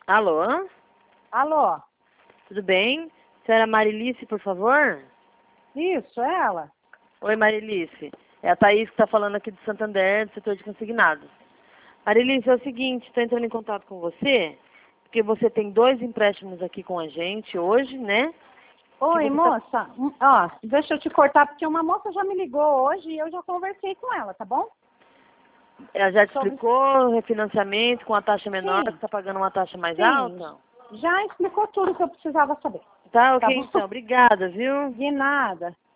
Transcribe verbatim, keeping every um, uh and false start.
Alô? Alô? Tudo bem? Senhora Marilice, por favor? Isso, é ela. Oi, Marilice. É a Thaís que está falando aqui do Santander, do setor de consignados. Marilice, é o seguinte, estou entrando em contato com você, porque você tem dois empréstimos aqui com a gente hoje, né? Oi, você moça. tá- Hum, Ó, deixa eu te cortar, porque uma moça já me ligou hoje e eu já conversei com ela, tá bom? Ela já te Sobre- explicou refinanciamento com a taxa menor, Sim. que está pagando uma taxa mais Sim. alta? Já explicou tudo que eu precisava saber. Tá, Tá ok bom? então. Obrigada, viu? De nada.